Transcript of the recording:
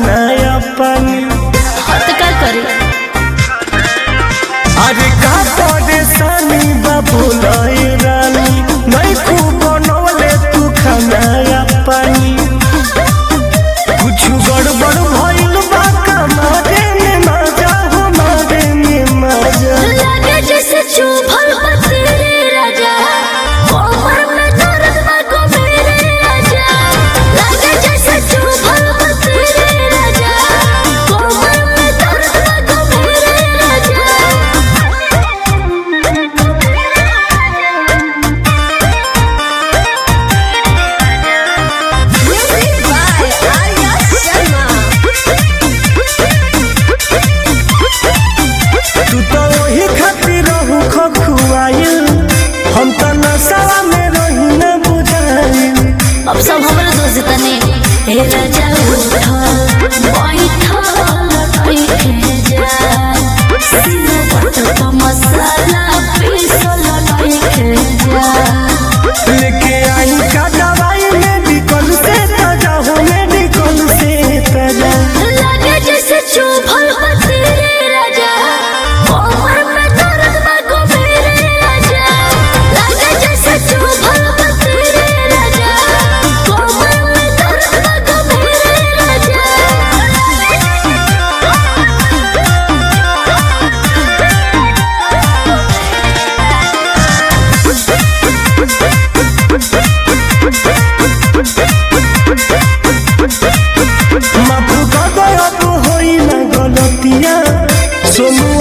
खाना पानी का करे अरे का परेशानी बाबू लई रानी नहीं खूब बनवले तू खाना पानी कुछ गड़बड़ भइल बा कमारे में मजा हमारे में मजा लगे जैसे चुभल तेरे राजा कोमर में दर्द बा को मेरे राजा लगे जैसे चुभल तेरे राजा कोमर में दर्द बा को मेरे राजा म्यूजिक बाय आर्या शर्मा तू तो वही खातिर रहू खखुआइल हम तो नशा में रही न बुझाइल अब सब हमारे दोस्त तने ए राजा उठा बैठा बैठे जा सीना पट पर मसाला पीसल बैठे जा लेके आई का दवाई मेडिकल से ताजा हो मेडिकल से ताजा लगे जैसे चुभल तेरे राजा कोमर में दर्द बा को मेरे राजा लगे जैसे चुभल तेरे राजा कोमर में दर्द बा को मेरे राजा माफू गदब होई ना गलतिया सोनू